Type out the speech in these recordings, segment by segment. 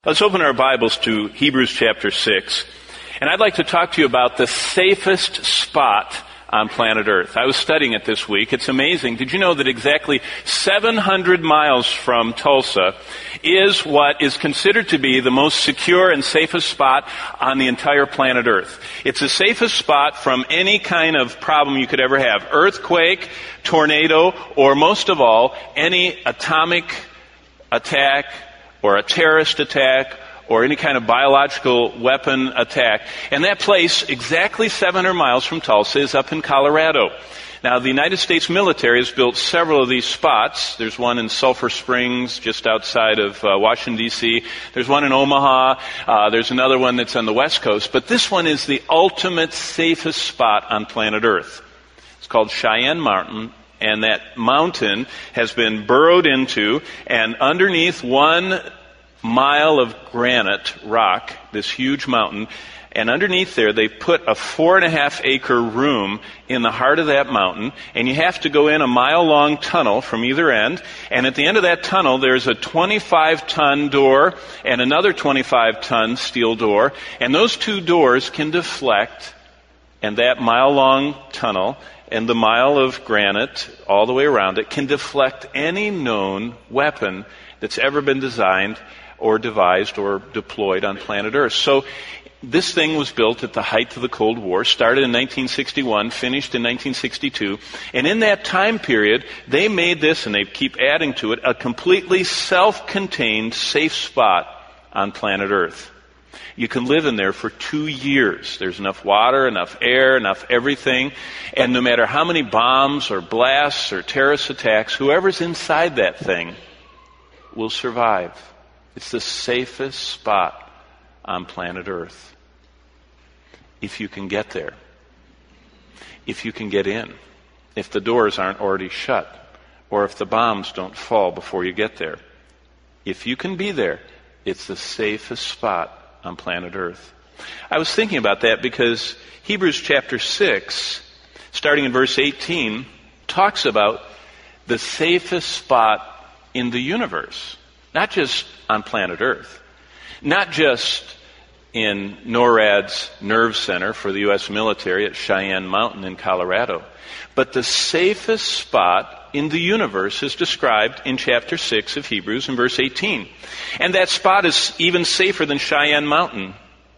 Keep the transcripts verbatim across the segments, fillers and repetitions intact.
Let's open our Bibles to Hebrews chapter six, and I'd like to talk to you about the safest spot on planet Earth. I was studying it this week. It's amazing. Did you know that exactly seven hundred miles from Tulsa is what is considered to be the most secure and safest spot on the entire planet Earth? It's the safest spot from any kind of problem you could ever have. Earthquake, tornado, or most of all, any atomic attack, or a terrorist attack, or any kind of biological weapon attack. And that place, exactly seven hundred miles from Tulsa, is up in Colorado. Now, the United States military has built several of these spots. There's one in Sulphur Springs, just outside of uh, Washington, D C There's one in Omaha. Uh, there's another one that's on the West Coast. But this one is the ultimate safest spot on planet Earth. It's called Cheyenne Mountain. And that mountain has been burrowed into, and underneath one mile of granite rock, this huge mountain, and underneath there they've put a four and a half acre room in the heart of that mountain, and you have to go in a mile long tunnel from either end, and at the end of that tunnel there's a twenty-five ton door and another twenty-five ton steel door, and those two doors can deflect, and that mile long tunnel and the mile of granite all the way around it can deflect any known weapon that's ever been designed or devised or deployed on planet Earth. So this thing was built at the height of the Cold War, started in nineteen sixty-one, finished in nineteen sixty-two, and in that time period, they made this, and they keep adding to it, a completely self-contained safe spot on planet Earth. You can live in there for two years. There's enough water, enough air, enough everything. And no matter how many bombs or blasts or terrorist attacks, whoever's inside that thing will survive. It's the safest spot on planet Earth. If you can get there. If you can get in. If the doors aren't already shut. Or if the bombs don't fall before you get there. If you can be there, it's the safest spot on planet Earth. I was thinking about that because Hebrews chapter six, starting in verse eighteen, talks about the safest spot in the universe. Not just on planet Earth. Not just in NORAD's Nerve Center for the U S military at Cheyenne Mountain in Colorado. But the safest spot in the universe is described in chapter six of Hebrews in verse eighteen. And that spot is even safer than Cheyenne Mountain.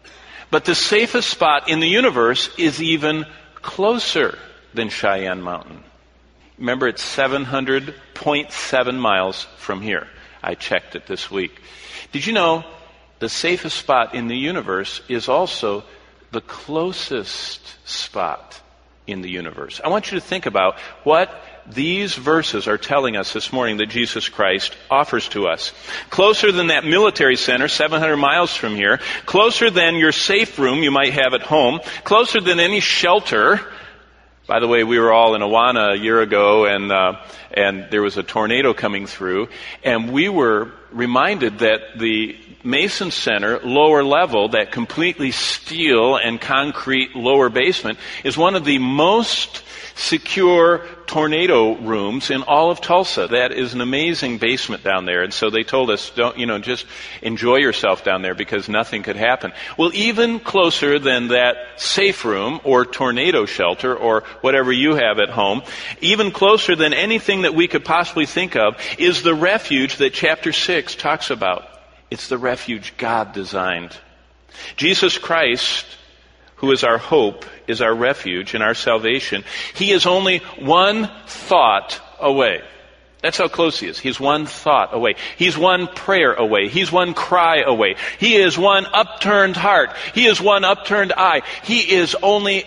But the safest spot in the universe is even closer than Cheyenne Mountain. Remember, it's seven hundred point seven miles from here. I checked it this week. Did you know the safest spot in the universe is also the closest spot in the universe? I want you to think about what these verses are telling us this morning that Jesus Christ offers to us. Closer than that military center, seven hundred miles from here. Closer than your safe room you might have at home. Closer than any shelter. By the way, we were all in Awana a year ago, and uh, and there was a tornado coming through, and we were reminded that the Mason Center, lower level, that completely steel and concrete lower basement, is one of the most secure tornado rooms in all of Tulsa. That is an amazing basement down there. And so they told us, don't, you know, just enjoy yourself down there because nothing could happen. Well, even closer than that safe room or tornado shelter or whatever you have at home, even closer than anything that we could possibly think of, is the refuge that chapter six talks about. It's the refuge God designed. Jesus Christ, who is our hope, is our refuge and our salvation. He is only one thought away. That's how close he is. He's one thought away. He's one prayer away. He's one cry away. He is one upturned heart. He is one upturned eye. He is only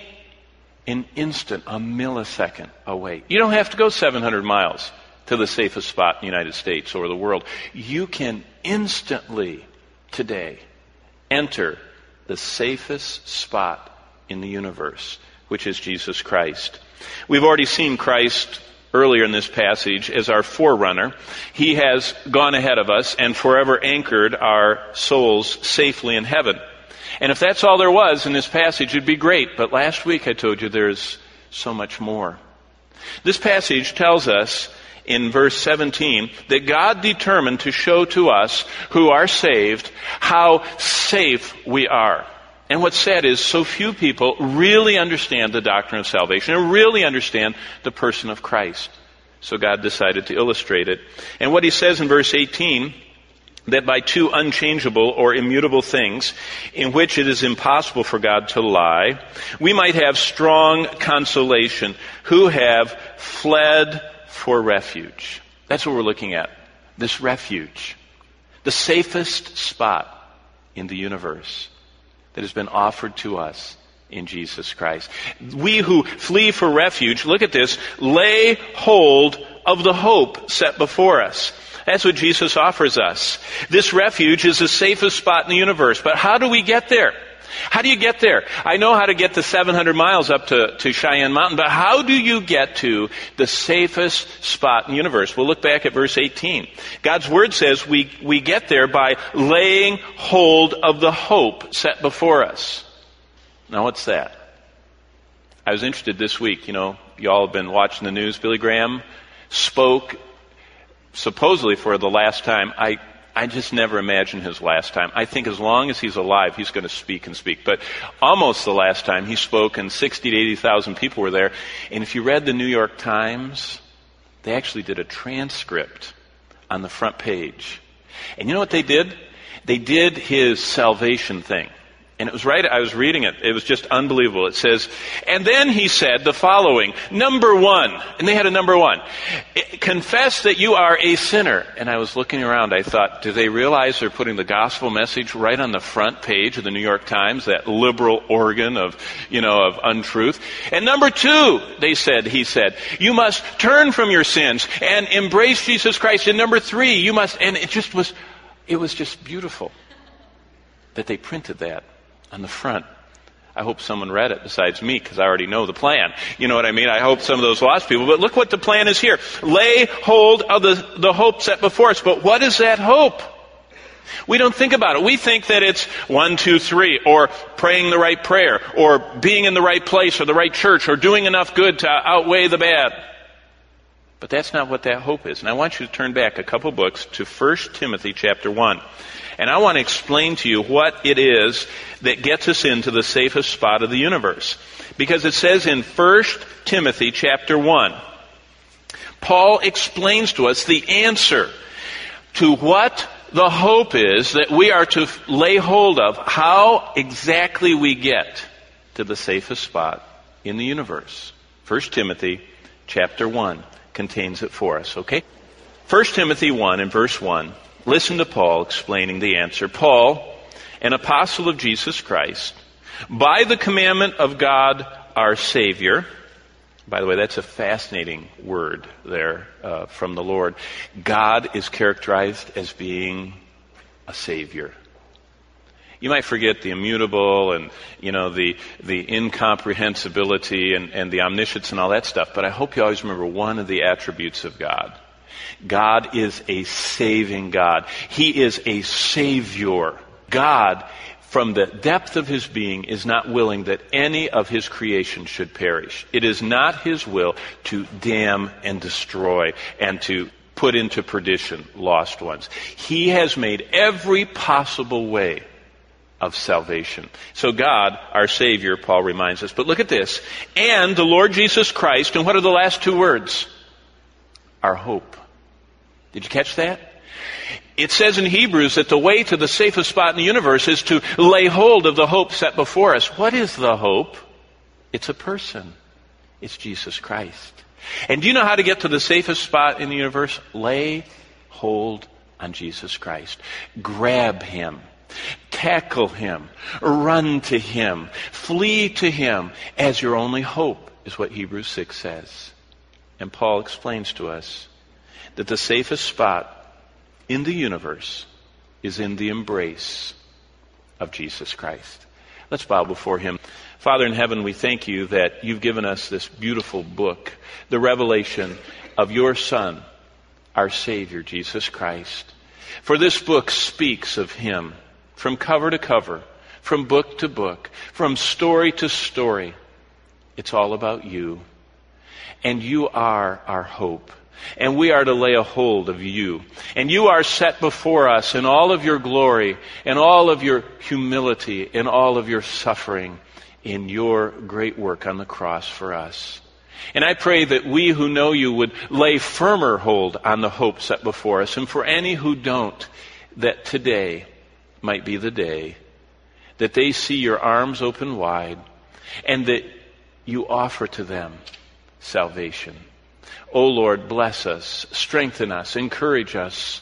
an instant, a millisecond away. You don't have to go seven hundred miles to the safest spot in the United States or the world. You can instantly today enter the safest spot in the universe, which is Jesus Christ. We've already seen Christ earlier in this passage as our forerunner. He has gone ahead of us and forever anchored our souls safely in heaven. And if that's all there was in this passage, it'd be great. But last week I told you there's so much more. This passage tells us in verse seventeen that God determined to show to us who are saved how safe we are. And what's sad is so few people really understand the doctrine of salvation and really understand the person of Christ. So God decided to illustrate it. And what he says in verse eighteen, that by two unchangeable or immutable things, in which it is impossible for God to lie, we might have strong consolation, who have fled for refuge. That's what we're looking at. This refuge. The safest spot in the universe that has been offered to us in Jesus Christ. We who flee for refuge, look at this, lay hold of the hope set before us. That's what Jesus offers us. This refuge is the safest spot in the universe. But how do we get there? How do you get there? I know how to get the seven hundred miles up to, to Cheyenne Mountain, but how do you get to the safest spot in the universe? We'll look back at verse eighteen. God's Word says we, we get there by laying hold of the hope set before us. Now what's that? I was interested this week, you know, you all have been watching the news. Billy Graham spoke supposedly for the last time. I I just never imagined his last time. I think as long as he's alive, he's going to speak and speak. But almost the last time he spoke, and sixty to eighty thousand people were there. And if you read the New York Times, they actually did a transcript on the front page. And you know what they did? They did his salvation thing. And it was right, I was reading it. It was just unbelievable. It says, and then he said the following, number one, and they had a number one, confess that you are a sinner. And I was looking around, I thought, do they realize they're putting the gospel message right on the front page of the New York Times, that liberal organ of, you know, of untruth? And number two, they said, he said, you must turn from your sins and embrace Jesus Christ. And number three, you must, and it just was, it was just beautiful that they printed that on the front. I hope someone read it besides me, because I already know the plan. You know what I mean? I hope some of those lost people. But look what the plan is here. Lay hold of the, the hope set before us. But what is that hope? We don't think about it. We think that it's one, two, three, or praying the right prayer, or being in the right place, or the right church, or doing enough good to outweigh the bad. But that's not what that hope is. And I want you to turn back a couple books to First Timothy chapter one. And I want to explain to you what it is that gets us into the safest spot of the universe. Because it says in First Timothy chapter one, Paul explains to us the answer to what the hope is that we are to lay hold of, how exactly we get to the safest spot in the universe. First Timothy chapter one contains it for us, okay? First Timothy one and verse one. Listen to Paul explaining the answer. Paul, an apostle of Jesus Christ, by the commandment of God our Savior. By the way, that's a fascinating word there uh, from the Lord. God is characterized as being a Savior. You might forget the immutable and, you know, the the incomprehensibility and, and the omniscience and all that stuff, but I hope you always remember one of the attributes of God. God is a saving God. He is a Savior. God, from the depth of His being, is not willing that any of His creation should perish. It is not His will to damn and destroy and to put into perdition lost ones. He has made every possible way of salvation. So God, our Savior, Paul reminds us. But look at this. And the Lord Jesus Christ, and what are the last two words? Our hope. Did you catch that? It says in Hebrews that the way to the safest spot in the universe is to lay hold of the hope set before us. What is the hope? It's a person. It's Jesus Christ. And do you know how to get to the safest spot in the universe? Lay hold on Jesus Christ. Grab Him. Tackle Him. Run to Him. Flee to Him as your only hope, is what Hebrews six says. And Paul explains to us that the safest spot in the universe is in the embrace of Jesus Christ. Let's bow before Him. Father in heaven, we thank You that You've given us this beautiful book, the revelation of Your Son, our Savior, Jesus Christ. For this book speaks of Him from cover to cover, from book to book, from story to story. It's all about You. And You are our hope. And we are to lay a hold of you. And you are set before us in all of your glory, in all of your humility, in all of your suffering, in your great work on the cross for us. And I pray that we who know you would lay firmer hold on the hope set before us. And for any who don't, that today might be the day that they see your arms open wide and that you offer to them salvation. O Lord, bless us, strengthen us, encourage us,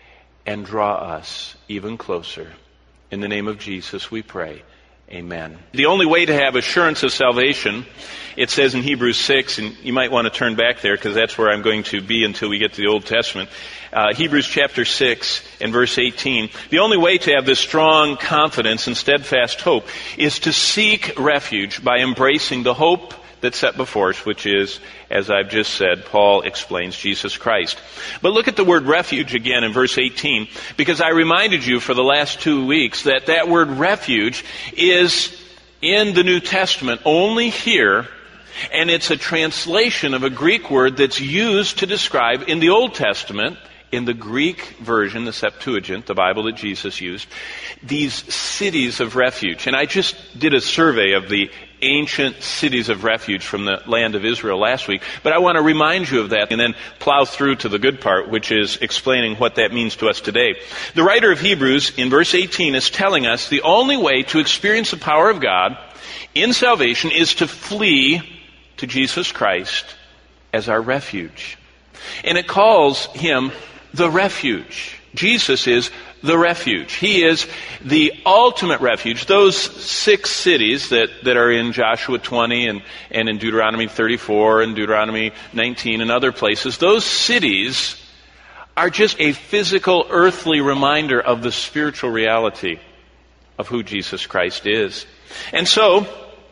and draw us even closer. In the name of Jesus we pray. Amen. The only way to have assurance of salvation, it says in Hebrews six, and you might want to turn back there because that's where I'm going to be until we get to the Old Testament. Uh, Hebrews chapter six and verse eighteen. The only way to have this strong confidence and steadfast hope is to seek refuge by embracing the hope that's set before us, which is, as I've just said, Paul explains Jesus Christ. But look at the word refuge again in verse eighteen, because I reminded you for the last two weeks that that word refuge is in the New Testament only here, and it's a translation of a Greek word that's used to describe in the Old Testament, in the Greek version, the Septuagint, the Bible that Jesus used, these cities of refuge. And I just did a survey of the ancient cities of refuge from the land of Israel last week, but I want to remind you of that and then plow through to the good part, which is explaining what that means to us today. The writer of Hebrews in verse eighteen is telling us the only way to experience the power of God in salvation is to flee to Jesus Christ as our refuge. And it calls him the refuge. Jesus is the refuge. He is the ultimate refuge. Those six cities that, that are in Joshua twenty and, and in Deuteronomy thirty-four and Deuteronomy nineteen and other places, those cities are just a physical, earthly reminder of the spiritual reality of who Jesus Christ is. And so,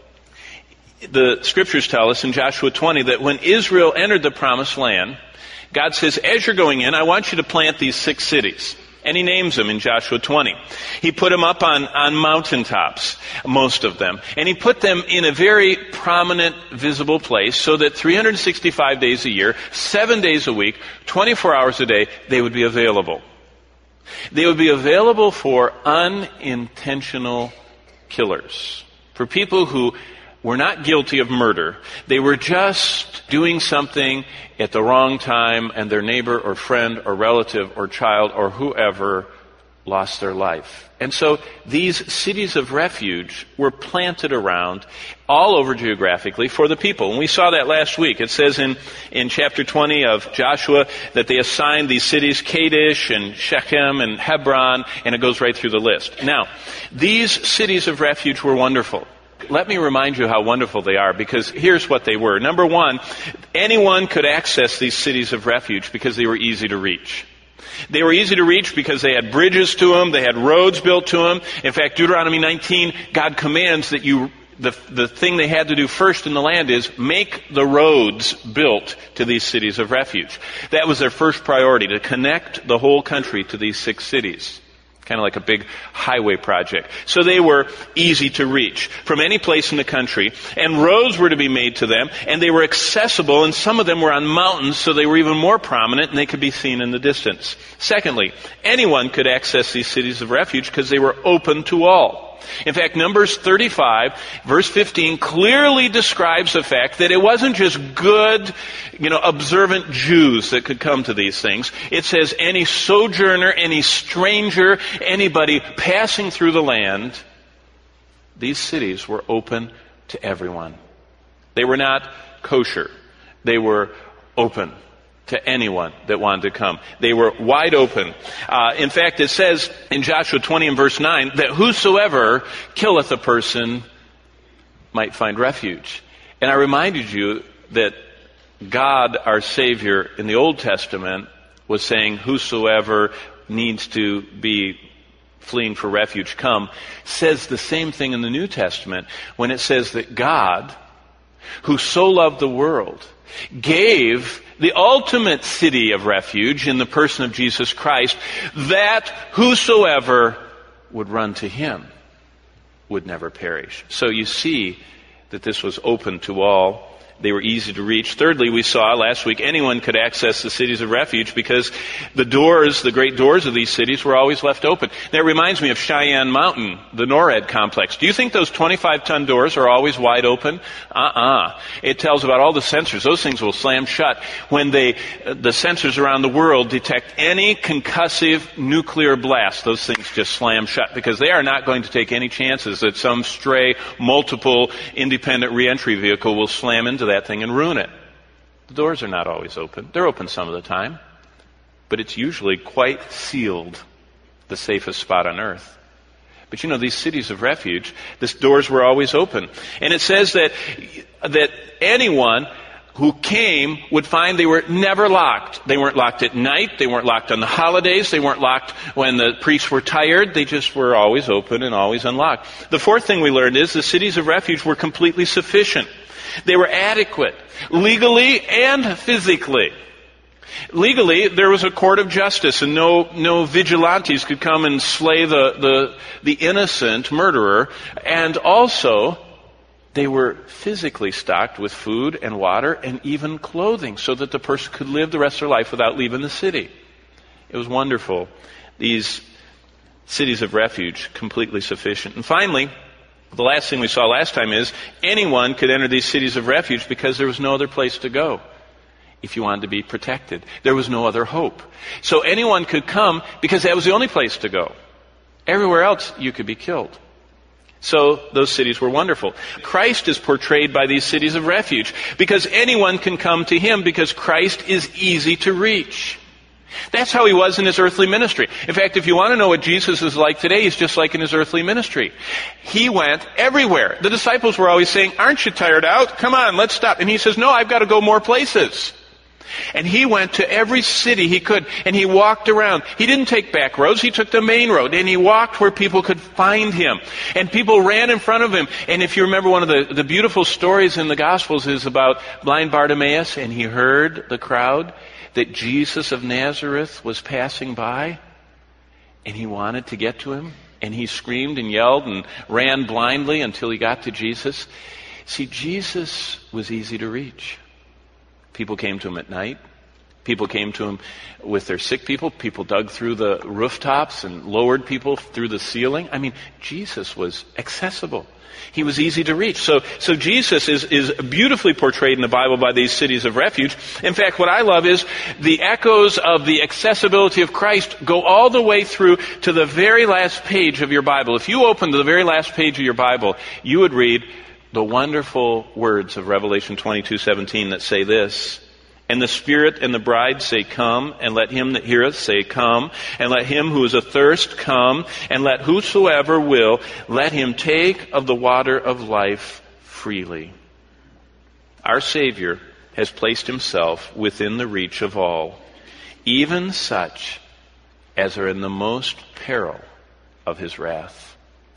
the scriptures tell us in Joshua twenty that when Israel entered the promised land, God says, as you're going in, I want you to plant these six cities. And he names them in Joshua twenty. He put them up on, on mountaintops, most of them. And he put them in a very prominent, visible place so that three hundred sixty-five days a year, seven days a week, twenty-four hours a day, they would be available. They would be available for unintentional killers, for people who were not guilty of murder. They were just doing something at the wrong time and their neighbor or friend or relative or child or whoever lost their life. And so these cities of refuge were planted around all over geographically for the people. And we saw that last week. It says in, in chapter twenty of Joshua that they assigned these cities, Kadesh and Shechem and Hebron, and it goes right through the list. Now, these cities of refuge were wonderful. Let me remind you how wonderful they are, because here's what they were. Number one, anyone could access these cities of refuge because they were easy to reach. They were easy to reach because they had bridges to them, they had roads built to them. In fact, Deuteronomy nineteen, God commands that you, the, the thing they had to do first in the land is make the roads built to these cities of refuge. That was their first priority, to connect the whole country to these six cities. Kind of like a big highway project. So they were easy to reach from any place in the country, and roads were to be made to them, and they were accessible, and some of them were on mountains, so they were even more prominent, and they could be seen in the distance. Secondly, anyone could access these cities of refuge because they were open to all. In fact, Numbers thirty-five, verse fifteen, clearly describes the fact that it wasn't just good, you know, observant Jews that could come to these things. It says any sojourner, any stranger, anybody passing through the land, these cities were open to everyone. They were not kosher. They were open to anyone that wanted to come. They were wide open. Uh, in fact, it says in Joshua twenty and verse nine that whosoever killeth a person might find refuge. And I reminded you that God, our Savior, in the Old Testament was saying whosoever needs to be fleeing for refuge come, says the same thing in the New Testament when it says that God, who so loved the world, gave the ultimate city of refuge in the person of Jesus Christ, that whosoever would run to him would never perish. So you see that this was open to all, They were easy to reach. Thirdly, we saw last week anyone could access the cities of refuge because the doors, the great doors of these cities were always left open. That reminds me of Cheyenne Mountain, the NORAD complex. Do you think those twenty-five ton doors are always wide open? Uh-uh. It tells about all the sensors. Those things will slam shut when they, the sensors around the world detect any concussive nuclear blast. Those things just slam shut because they are not going to take any chances that some stray, multiple, independent reentry vehicle will slam into that thing and ruin it. The doors are not always open. They're open some of the time, but it's usually quite sealed, the safest spot on earth. But you know, these cities of refuge, the doors were always open. And it says that, that anyone who came would find they were never locked. They weren't locked at night. They weren't locked on the holidays. They weren't locked when the priests were tired. They just were always open and always unlocked. The fourth thing we learned is the cities of refuge were completely sufficient. They were adequate, legally and physically. Legally, there was a court of justice, and no no vigilantes could come and slay the, the, the innocent murderer. And also, they were physically stocked with food and water and even clothing so that the person could live the rest of their life without leaving the city. It was wonderful. These cities of refuge, completely sufficient. And finally, the last thing we saw last time is anyone could enter these cities of refuge because there was no other place to go if you wanted to be protected. There was no other hope. So anyone could come because that was the only place to go. Everywhere else you could be killed. So those cities were wonderful. Christ is portrayed by these cities of refuge because anyone can come to him because Christ is easy to reach. That's how he was in his earthly ministry. In fact, if you want to know what Jesus is like today, he's just like in his earthly ministry. He went everywhere. The disciples were always saying, aren't you tired out? Come on, let's stop. And he says, no, I've got to go more places. And he went to every city he could, and he walked around. He didn't take back roads, he took the main road, and he walked where people could find him. And people ran in front of him. And if you remember, one of the, the beautiful stories in the Gospels is about blind Bartimaeus, and he heard the crowd that Jesus of Nazareth was passing by, and he wanted to get to him, and he screamed and yelled and ran blindly until he got to Jesus. See, Jesus was easy to reach. People came to him at night. People came to him with their sick people. People dug through the rooftops and lowered people through the ceiling. I mean, Jesus was accessible. He was easy to reach. So, so Jesus is, is beautifully portrayed in the Bible by these cities of refuge. In fact, what I love is the echoes of the accessibility of Christ go all the way through to the very last page of your Bible. If you open to the very last page of your Bible, you would read the wonderful words of Revelation twenty-two seventeen that say this, and the Spirit and the bride say, come, and let him that heareth say, come, and let him who is athirst come, and let whosoever will, let him take of the water of life freely. Our Savior has placed himself within the reach of all, even such as are in the most peril of his wrath.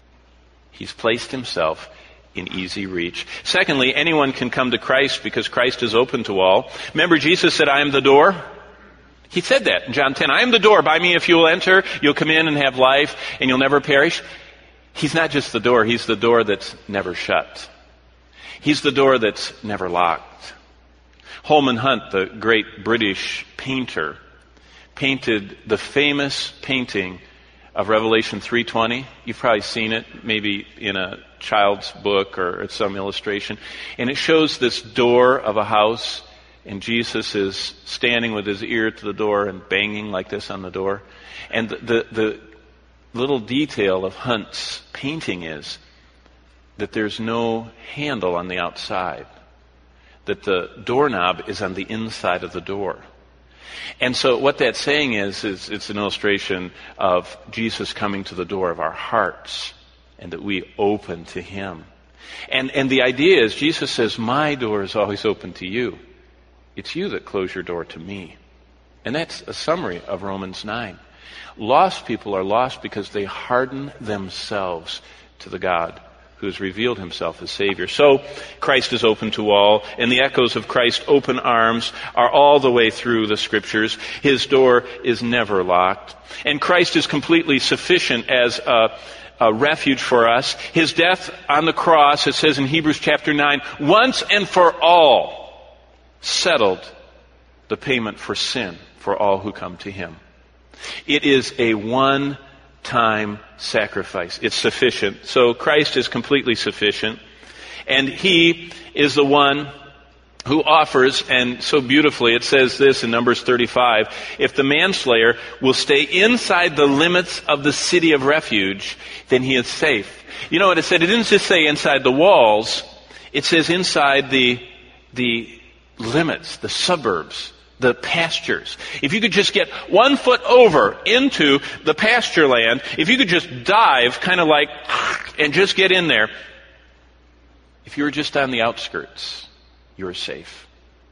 He's placed himself in easy reach. Secondly, anyone can come to Christ because Christ is open to all. Remember, Jesus said, I am the door. He said that in John ten. I am the door. By me, if you will enter, you'll come in and have life, and you'll never perish. He's not just the door. He's the door that's never shut. He's the door that's never locked. Holman Hunt, the great British painter, painted the famous painting of Revelation three twenty. You've probably seen it, maybe in a child's book or some illustration. And it shows this door of a house, and Jesus is standing with his ear to the door and banging like this on the door. And the, the, the little detail of Hunt's painting is that there's no handle on the outside, that the doorknob is on the inside of the door. And so what that's saying is, is it's an illustration of Jesus coming to the door of our hearts and that we open to him. And, and the idea is Jesus says, my door is always open to you. It's you that close your door to me. And that's a summary of Romans nine. Lost people are lost because they harden themselves to the God who has revealed himself as Savior. So Christ is open to all, and the echoes of Christ's open arms are all the way through the Scriptures. His door is never locked. And Christ is completely sufficient as a, a refuge for us. His death on the cross, it says in Hebrews chapter nine, once and for all settled the payment for sin for all who come to him. It is a one-time sacrifice. It's sufficient. So Christ is completely sufficient. And he is the one who offers, and so beautifully it says this in Numbers thirty-five, if the manslayer will stay inside the limits of the city of refuge, then he is safe. You know what it said? It didn't just say inside the walls. It says inside the, the limits, the suburbs, the pastures. If you could just get one foot over into the pasture land, if you could just dive kind of like, and just get in there, if you were just on the outskirts, you are safe.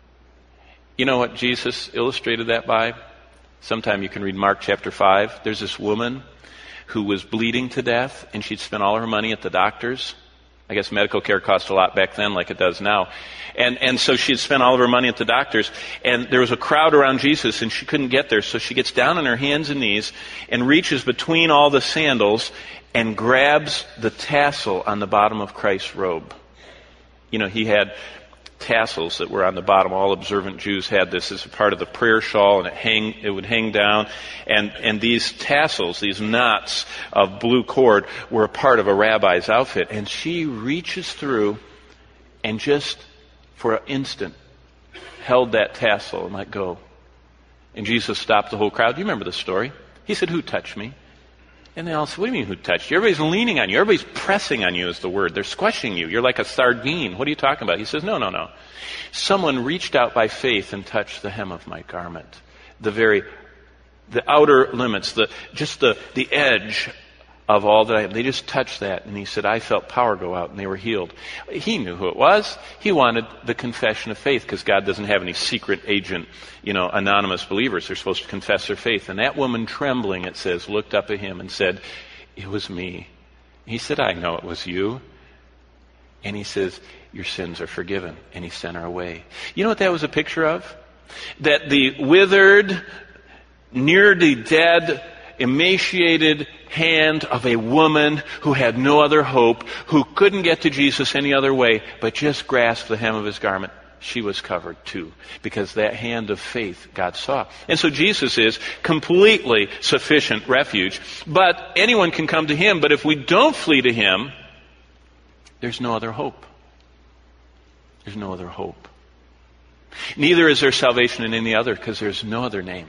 You know what Jesus illustrated that by? Sometime you can read Mark chapter five. There's this woman who was bleeding to death, and she'd spent all her money at the doctors. I guess medical care cost a lot back then like it does now. And and so she'd spent all of her money at the doctors, and there was a crowd around Jesus, and she couldn't get there. So she gets down on her hands and knees and reaches between all the sandals and grabs the tassel on the bottom of Christ's robe. You know, he had tassels that were on the bottom. All observant Jews had this as a part of the prayer shawl, and it hang it would hang down. And and these tassels, these knots of blue cord, were a part of a rabbi's outfit. And she reaches through and just for an instant held that tassel and let go. And Jesus stopped the whole crowd. You remember the story? He said, "Who touched me?" And they all said, "What do you mean, who touched you? Everybody's leaning on you. Everybody's pressing on you," is the word. They're squashing you. You're like a sardine. What are you talking about? He says, no, no, no. Someone reached out by faith and touched the hem of my garment. The very, the outer limits, the just the, the edge of all that I am. They just touched that. And he said, I felt power go out, and they were healed. He knew who it was. He wanted the confession of faith, because God doesn't have any secret agent, you know, anonymous believers. They're supposed to confess their faith. And that woman, trembling, it says, looked up at him and said, it was me. He said, I know it was you. And he says, your sins are forgiven. And he sent her away. You know what that was a picture of? That the withered, nearly dead, emaciated hand of a woman who had no other hope, who couldn't get to Jesus any other way, but just grasped the hem of his garment. She was covered too, because that hand of faith God saw. And so Jesus is completely sufficient refuge. But anyone can come to him, but if we don't flee to him, there's no other hope. There's no other hope. Neither is there salvation in any other, because there's no other name.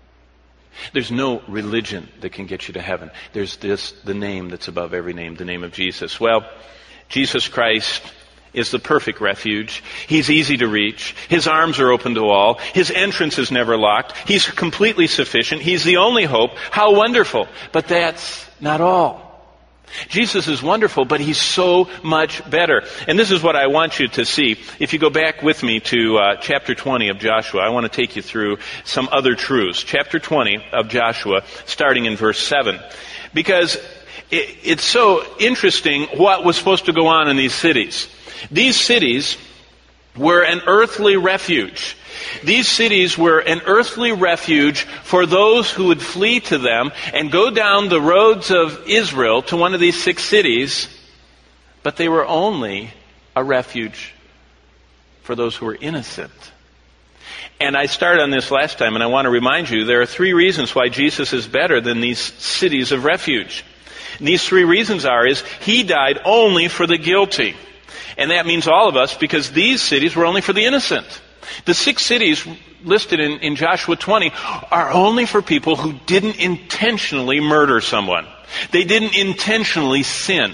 There's no religion that can get you to heaven. There's this, the name that's above every name, the name of Jesus. Well, Jesus Christ is the perfect refuge. He's easy to reach. His arms are open to all. His entrance is never locked. He's completely sufficient. He's the only hope. How wonderful. But that's not all. Jesus is wonderful, but he's so much better. And this is what I want you to see. If you go back with me to uh, chapter twenty of Joshua, I want to take you through some other truths. Chapter twenty of Joshua, starting in verse seven. Because it, it's so interesting what was supposed to go on in these cities. These cities were an earthly refuge. These cities were an earthly refuge for those who would flee to them and go down the roads of Israel to one of these six cities, but they were only a refuge for those who were innocent. And I started on this last time, and I want to remind you, there are three reasons why Jesus is better than these cities of refuge. And these three reasons are, is he died only for the guilty. And that means all of us, because these cities were only for the innocent. The six cities listed in, in Joshua twenty are only for people who didn't intentionally murder someone. They didn't intentionally sin.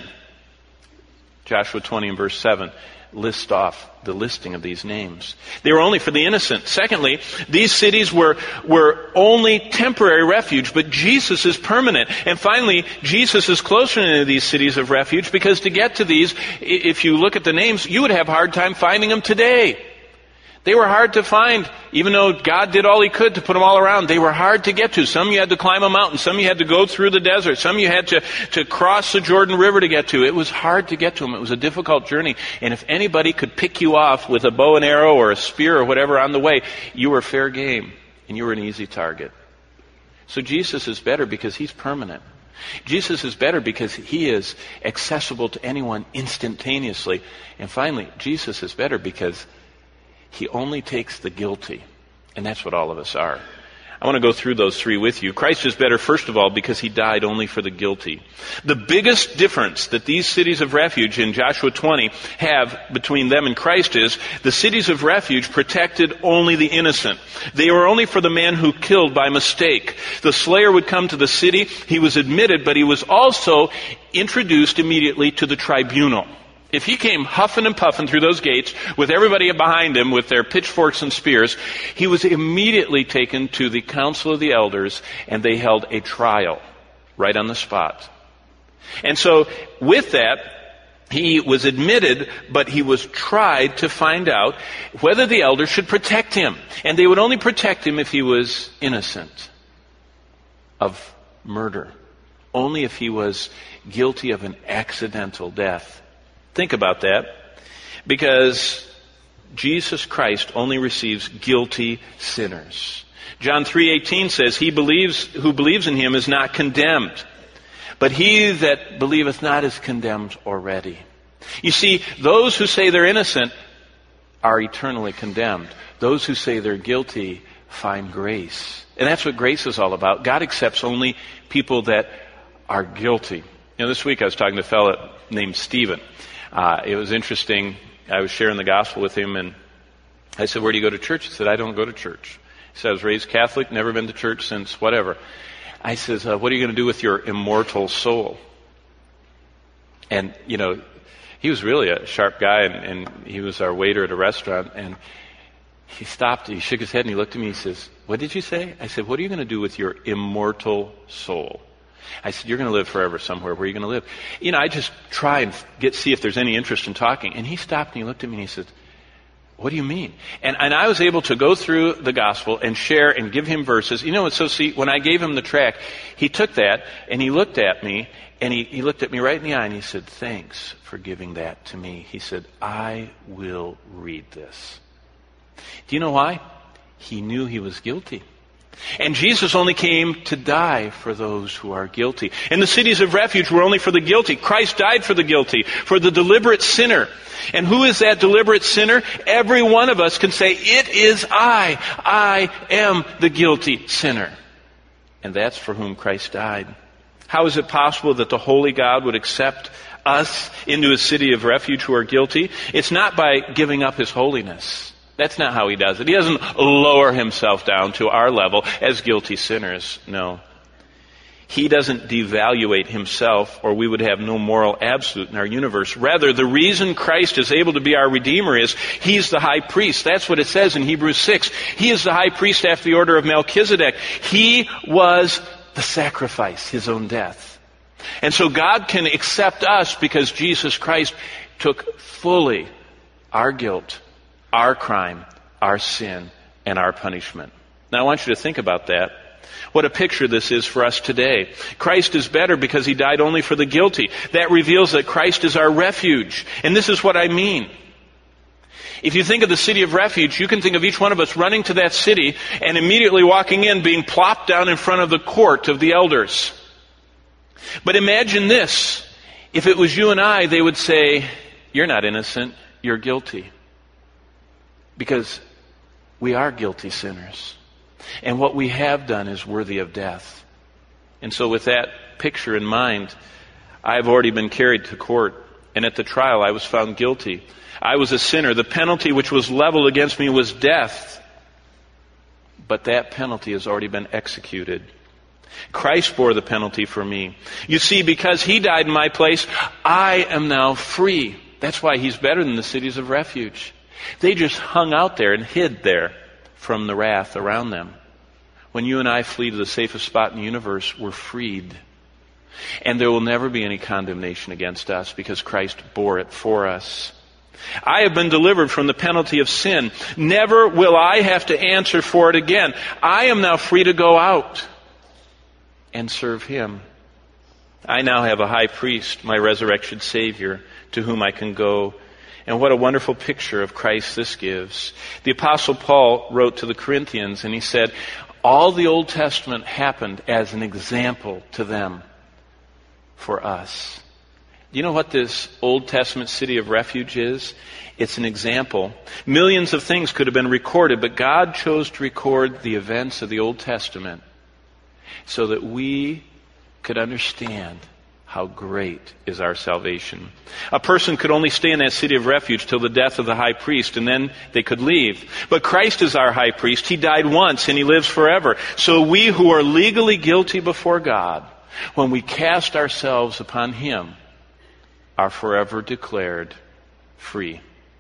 Joshua twenty and verse seven list off the listing of these names. They were only for the innocent. Secondly, these cities were, were only temporary refuge, but Jesus is permanent. And finally, Jesus is closer to these cities of refuge, because to get to these, if you look at the names, you would have a hard time finding them today. They were hard to find, even though God did all he could to put them all around. They were hard to get to. Some you had to climb a mountain. Some you had to go through the desert. Some you had to, to cross the Jordan River to get to. It was hard to get to them. It was a difficult journey. And if anybody could pick you off with a bow and arrow or a spear or whatever on the way, you were fair game and you were an easy target. So Jesus is better because he's permanent. Jesus is better because he is accessible to anyone instantaneously. And finally, Jesus is better because he only takes the guilty. And that's what all of us are. I want to go through those three with you. Christ is better, first of all, because he died only for the guilty. The biggest difference that these cities of refuge in Joshua twenty have between them and Christ is the cities of refuge protected only the innocent. They were only for the man who killed by mistake. The slayer would come to the city. He was admitted, but he was also introduced immediately to the tribunal. If he came huffing and puffing through those gates with everybody behind him with their pitchforks and spears, he was immediately taken to the council of the elders, and they held a trial right on the spot. And so with that, he was admitted, but he was tried to find out whether the elders should protect him. And they would only protect him if he was innocent of murder, only if he was guilty of an accidental death. Think about that, because Jesus Christ only receives guilty sinners. John three eighteen says, "He believes who believes in him is not condemned, but he that believeth not is condemned already." You see, those who say they're innocent are eternally condemned. Those who say they're guilty find grace. And that's what grace is all about. God accepts only people that are guilty. You know, this week I was talking to a fellow named Stephen. Uh, it was interesting. I was sharing the gospel with him, and I said, "Where do you go to church?" He said, "I don't go to church." He said, "I was raised Catholic, never been to church since whatever." I says, uh, "What are you going to do with your immortal soul?" And, you know, he was really a sharp guy, and, and he was our waiter at a restaurant, and he stopped, he shook his head, and he looked at me, he says, "What did you say?" I said, "What are you going to do with your immortal soul?" I said, "You're going to live forever somewhere. Where are you going to live?" You know, I just try and get see if there's any interest in talking. And he stopped and he looked at me and he said, "What do you mean?" And, and I was able to go through the gospel and share and give him verses. You know, so see, when I gave him the tract, he took that and he looked at me and he, he looked at me right in the eye and he said, "Thanks for giving that to me." He said, "I will read this." Do you know why? He knew he was guilty. And Jesus only came to die for those who are guilty. And the cities of refuge were only for the guilty. Christ died for the guilty, for the deliberate sinner. And who is that deliberate sinner? Every one of us can say, "It is I. I am the guilty sinner." And that's for whom Christ died. How is it possible that the holy God would accept us into a city of refuge who are guilty? It's not by giving up his holiness. That's not how he does it. He doesn't lower himself down to our level as guilty sinners. No. He doesn't devaluate himself, or we would have no moral absolute in our universe. Rather, the reason Christ is able to be our Redeemer is he's the high priest. That's what it says in Hebrews six. He is the high priest after the order of Melchizedek. He was the sacrifice, his own death. And so God can accept us because Jesus Christ took fully our guilt, our crime, our sin, and our punishment. Now I want you to think about that. What a picture this is for us today. Christ is better because he died only for the guilty. That reveals that Christ is our refuge. And this is what I mean. If you think of the city of refuge, you can think of each one of us running to that city and immediately walking in, being plopped down in front of the court of the elders. But imagine this. If it was you and I, they would say, "You're not innocent, you're guilty." Because we are guilty sinners. And what we have done is worthy of death. And so with that picture in mind, I've already been carried to court. And at the trial, I was found guilty. I was a sinner. The penalty which was leveled against me was death. But that penalty has already been executed. Christ bore the penalty for me. You see, because he died in my place, I am now free. That's why he's better than the cities of refuge. They just hung out there and hid there from the wrath around them. When you and I flee to the safest spot in the universe, we're freed. And there will never be any condemnation against us because Christ bore it for us. I have been delivered from the penalty of sin. Never will I have to answer for it again. I am now free to go out and serve him. I now have a high priest, my resurrection Savior, to whom I can go. And what a wonderful picture of Christ this gives. The Apostle Paul wrote to the Corinthians and he said, all the Old Testament happened as an example to them. for us. Do you know what this Old Testament city of refuge is? It's an example. Millions of things could have been recorded, but God chose to record the events of the Old Testament so that we could understand how great is our salvation. A person could only stay in that city of refuge till the death of the high priest, and then they could leave. But Christ is our high priest. He died once, and he lives forever. So we who are legally guilty before God, when we cast ourselves upon him, are forever declared free,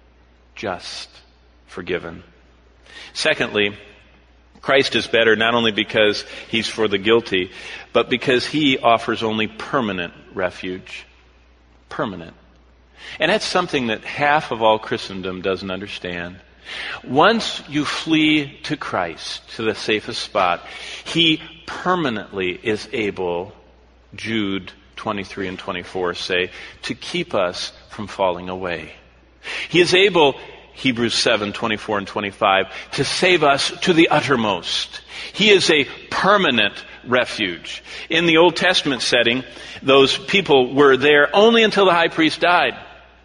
just, forgiven. Secondly, Christ is better not only because he's for the guilty, but because he offers only permanent refuge. Permanent. And that's something that half of all Christendom doesn't understand. Once you flee to Christ, to the safest spot, he permanently is able, Jude twenty-three and twenty-four say, to keep us from falling away. He is able, Hebrews seven, twenty-four and twenty-five, to save us to the uttermost. He is a permanent refuge. In the Old Testament setting, those people were there only until the high priest died.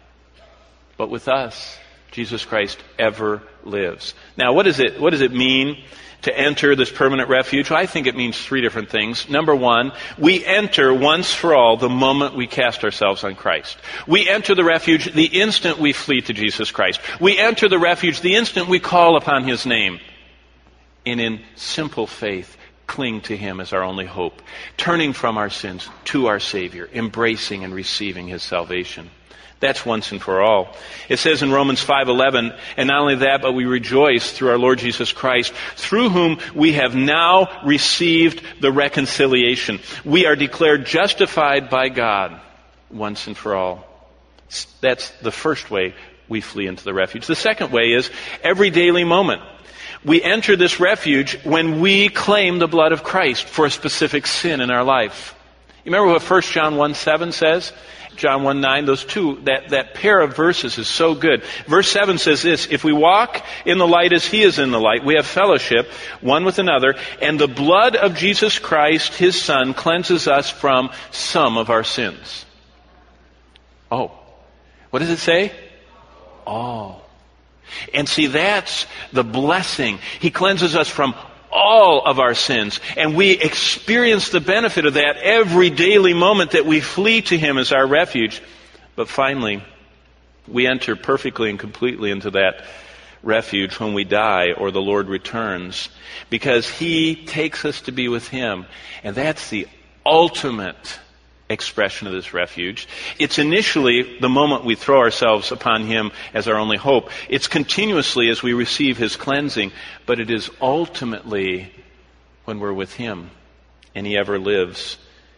But with us, Jesus Christ ever lives. Now, what does it, what does it mean to enter this permanent refuge? Well, I think it means three different things. Number one, we enter once for all the moment we cast ourselves on Christ. We enter the refuge the instant we flee to Jesus Christ. We enter the refuge the instant we call upon his name. And in simple faith, cling to him as our only hope, turning from our sins to our Savior, embracing and receiving his salvation. That's once and for all. It says in Romans five eleven, and not only that, but we rejoice through our Lord Jesus Christ, through whom we have now received the reconciliation. We are declared justified by God once and for all. That's the first way we flee into the refuge. The second way is every daily moment. We enter this refuge when we claim the blood of Christ for a specific sin in our life. You remember what First John one seven says? John one nine, those two, that, that pair of verses is so good. Verse seven says this, if we walk in the light as he is in the light, we have fellowship one with another, and the blood of Jesus Christ, his Son, cleanses us from some of our sins. Oh, what does it say? All. And see, that's the blessing. He cleanses us from all of our sins. And we experience the benefit of that every daily moment that we flee to him as our refuge. But finally, we enter perfectly and completely into that refuge when we die or the Lord returns, because he takes us to be with him. And that's the ultimate expression of this refuge. It's initially the moment we throw ourselves upon him as our only hope. It's continuously as we receive his cleansing, but it is ultimately when we're with him and he ever lives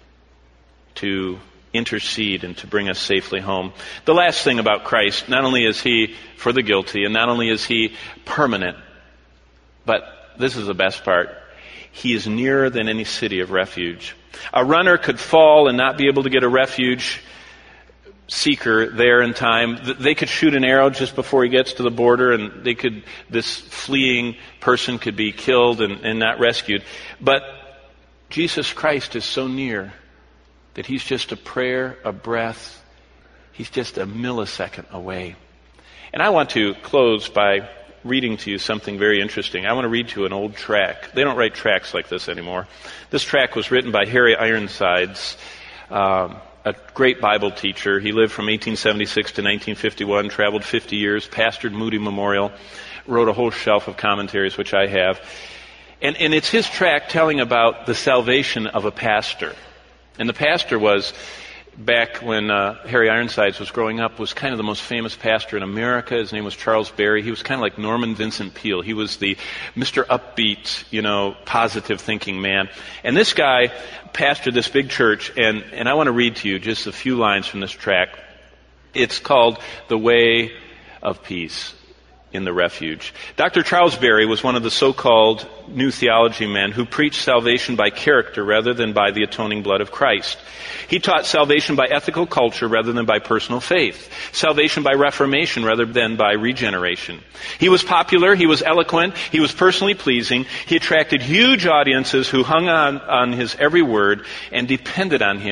to intercede and to bring us safely home. The last thing about Christ, not only is he for the guilty and not only is he permanent, but this is the best part, he is nearer than any city of refuge. A runner could fall and not be able to get a refuge seeker there in time. They could shoot an arrow just before he gets to the border, and they could, this fleeing person could be killed and, and not rescued. But Jesus Christ is so near that he's just a prayer, a breath. He's just a millisecond away. And I want to close by reading to you something very interesting. I want to read to you an old tract. They don't write tracts like this anymore. This tract was written by Harry Ironsides, um, a great Bible teacher. He lived from eighteen seventy-six to nineteen fifty-one, traveled fifty years, pastored Moody Memorial, wrote a whole shelf of commentaries, which I have. And, and it's his tract telling about the salvation of a pastor. And the pastor was, back when uh, Harry Ironsides was growing up, was kind of the most famous pastor in America. His name was Charles Berry. He was kind of like Norman Vincent Peale. He was the Mister Upbeat, you know, positive thinking man. And this guy pastored this big church, and, and I want to read to you just a few lines from this tract. It's called The Way of Peace in the Refuge. Doctor Charles Berry was one of the so-called New Theology men who preached salvation by character rather than by the atoning blood of Christ. He taught salvation by ethical culture rather than by personal faith. Salvation by reformation rather than by regeneration. He was popular, he was eloquent, he was personally pleasing. He attracted huge audiences who hung on, on his every word and depended on him.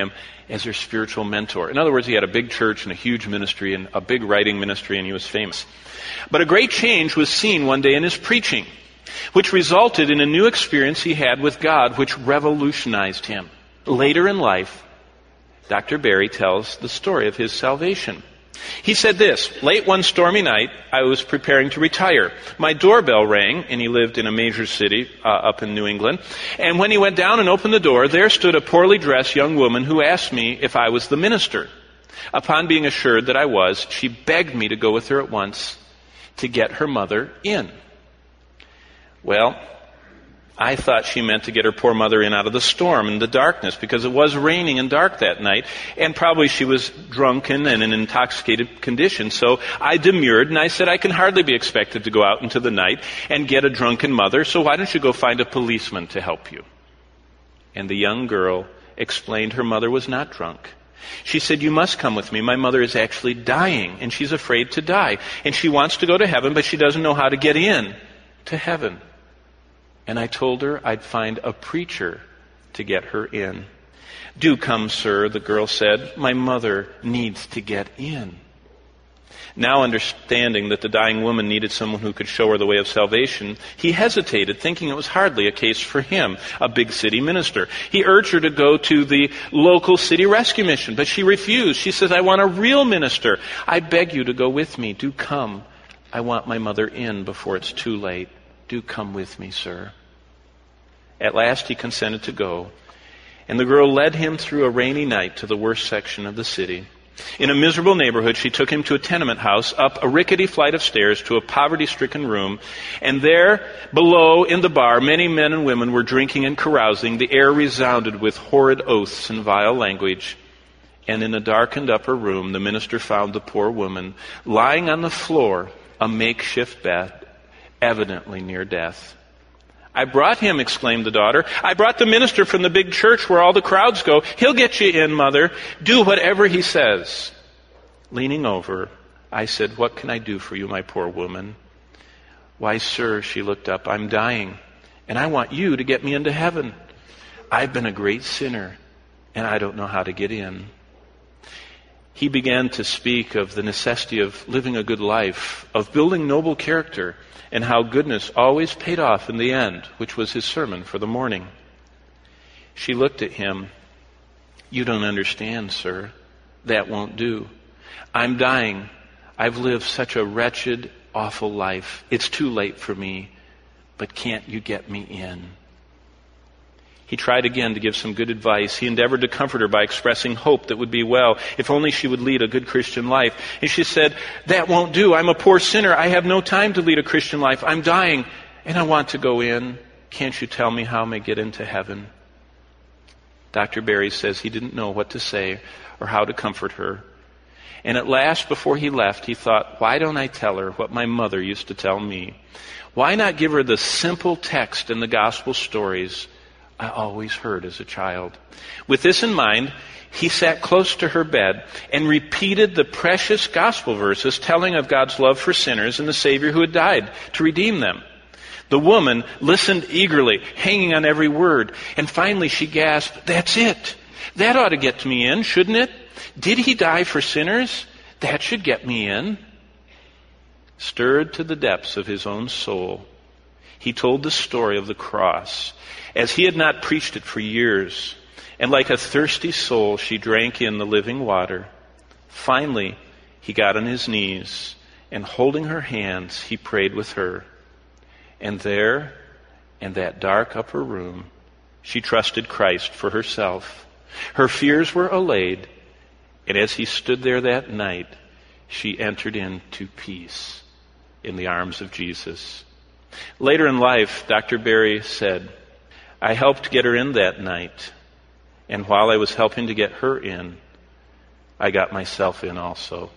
as her spiritual mentor. In other words, he had a big church and a huge ministry and a big writing ministry, and he was famous. But a great change was seen one day in his preaching, which resulted in a new experience he had with God, which revolutionized him. Later in life, Doctor Barry tells the story of his salvation. He said this: late one stormy night, I was preparing to retire. My doorbell rang, and he lived in a major city uh, up in New England. And when he went down and opened the door, there stood a poorly dressed young woman who asked me if I was the minister. Upon being assured that I was, she begged me to go with her at once to get her mother in. Well, I thought she meant to get her poor mother in out of the storm and the darkness, because it was raining and dark that night, and probably she was drunken and in an intoxicated condition. So I demurred, and I said, I can hardly be expected to go out into the night and get a drunken mother, so why don't you go find a policeman to help you? And the young girl explained her mother was not drunk. She said, you must come with me. My mother is actually dying, and she's afraid to die. And she wants to go to heaven, but she doesn't know how to get in to heaven. And I told her I'd find a preacher to get her in. Do come, sir, the girl said. My mother needs to get in. Now understanding that the dying woman needed someone who could show her the way of salvation, he hesitated, thinking it was hardly a case for him, a big city minister. He urged her to go to the local city rescue mission, but she refused. She says, I want a real minister. I beg you to go with me. Do come. I want my mother in before it's too late. Do come with me, sir. At last he consented to go, and the girl led him through a rainy night to the worst section of the city. In a miserable neighborhood, she took him to a tenement house, up a rickety flight of stairs to a poverty-stricken room, and there, below, in the bar, many men and women were drinking and carousing. The air resounded with horrid oaths and vile language. And in a darkened upper room, the minister found the poor woman lying on the floor, a makeshift bed, evidently near death. I brought him, exclaimed the daughter. I brought the minister from the big church where all the crowds go. He'll get you in, mother. Do whatever he says. Leaning over, I said, what can I do for you, my poor woman? Why, sir, she looked up, I'm dying, and I want you to get me into heaven. I've been a great sinner, and I don't know how to get in. He began to speak of the necessity of living a good life, of building noble character, and how goodness always paid off in the end, which was his sermon for the morning. She looked at him. You don't understand, sir. That won't do. I'm dying. I've lived such a wretched, awful life. It's too late for me. But can't you get me in? He tried again to give some good advice. He endeavored to comfort her by expressing hope that would be well, if only she would lead a good Christian life. And she said, that won't do. I'm a poor sinner. I have no time to lead a Christian life. I'm dying, and I want to go in. Can't you tell me how I may get into heaven? Doctor Barry says he didn't know what to say or how to comfort her. And at last, before he left, he thought, why don't I tell her what my mother used to tell me? Why not give her the simple text in the gospel stories I always heard as a child? With this in mind, he sat close to her bed and repeated the precious gospel verses telling of God's love for sinners and the Savior who had died to redeem them. The woman listened eagerly, hanging on every word, and finally she gasped, that's it. That ought to get me in, shouldn't it? Did he die for sinners? That should get me in. Stirred to the depths of his own soul, he told the story of the cross, as he had not preached it for years. And like a thirsty soul, she drank in the living water. Finally, he got on his knees, and holding her hands, he prayed with her. And there, in that dark upper room, she trusted Christ for herself. Her fears were allayed, and as he stood there that night, she entered into peace in the arms of Jesus. Later in life, Doctor Barry said, I helped get her in that night, and while I was helping to get her in, I got myself in also.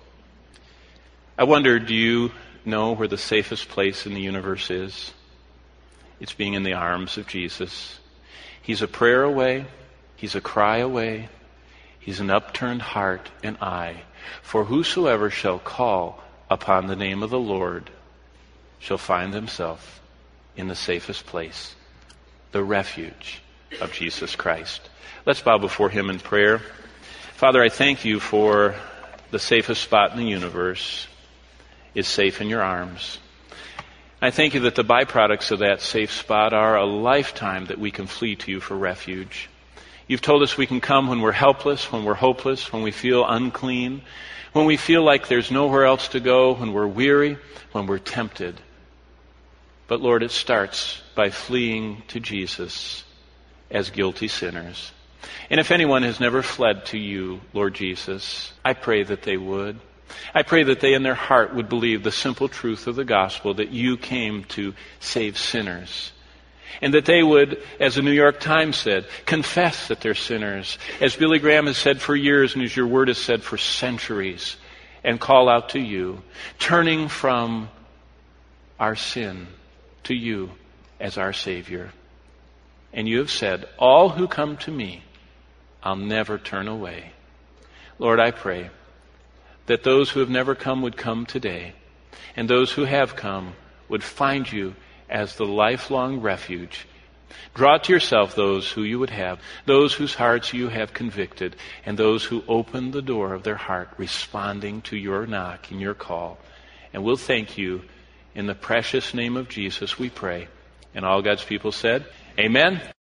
I wonder, do you know where the safest place in the universe is? It's being in the arms of Jesus. He's a prayer away. He's a cry away. He's an upturned heart and eye. For whosoever shall call upon the name of the Lord shall find himself in the safest place, the refuge of Jesus Christ. Let's bow before him in prayer. Father, I thank you for the safest spot in the universe is safe in your arms. I thank you that the byproducts of that safe spot are a lifetime that we can flee to you for refuge. You've told us we can come when we're helpless, when we're hopeless, when we feel unclean, when we feel like there's nowhere else to go, when we're weary, when we're tempted. But Lord, it starts by fleeing to Jesus as guilty sinners. And if anyone has never fled to you, Lord Jesus, I pray that they would. I pray that they in their heart would believe the simple truth of the gospel, that you came to save sinners. And that they would, as the New York Times said, confess that they're sinners, as Billy Graham has said for years and as your word has said for centuries, and call out to you, turning from our sin to you as our Savior. And you have said, all who come to me, I'll never turn away. Lord, I pray that those who have never come would come today, and those who have come would find you as the lifelong refuge. Draw to yourself those who you would have, those whose hearts you have convicted, and those who open the door of their heart, responding to your knock and your call. And we'll thank you in the precious name of Jesus, we pray. And all God's people said, amen.